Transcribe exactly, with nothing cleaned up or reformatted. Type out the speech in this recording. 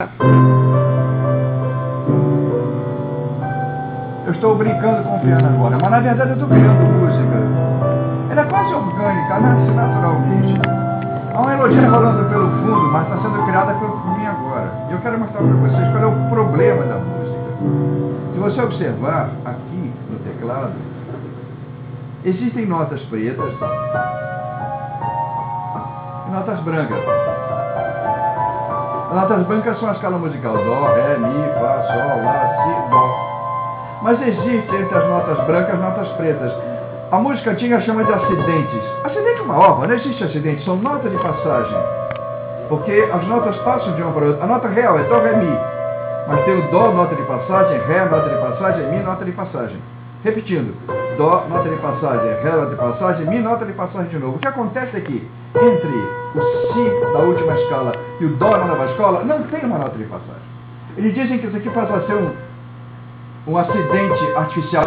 Eu estou brincando com o piano agora, mas na verdade eu estou criando música. Ela é quase orgânica, nasce naturalmente. Há uma melodia rolando pelo fundo, mas está sendo criada por mim agora. E eu quero mostrar para vocês qual é o problema da música. Se você observar aqui no teclado, existem notas pretas e notas brancas. As notas brancas são a escala musical: dó, ré, mi, fá, sol, lá, si, dó. Mas existe entre as notas brancas notas pretas. A música antiga chama de acidentes. Acidente é uma obra, não existe acidente, são notas de passagem. Porque as notas passam de uma para outra. A nota real é dó, ré, mi. Mas tem o dó, nota de passagem, ré, nota de passagem, mi, nota de passagem. Repetindo: dó, nota de passagem, ré, nota de passagem, mi, nota de passagem de novo. O que acontece é que entre o si da última escala e o dó na nova escala não tem uma nota de passagem. Eles dizem que isso aqui passa a ser um, um acidente artificial.